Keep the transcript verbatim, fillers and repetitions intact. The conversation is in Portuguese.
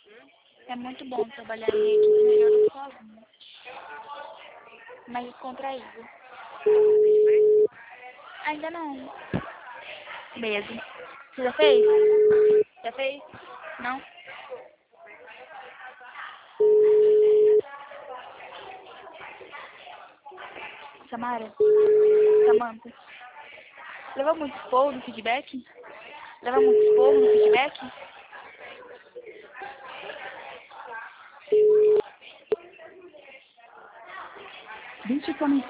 É muito bom trabalhar em equipe, melhor do que sozinho. Mais descontraído. Ainda não. Mesmo. Você já fez? Já fez? Não? Samara? Samantha? Leva muito esporro no feedback? Leva muito esporro no feedback? Deixe sua mensagem.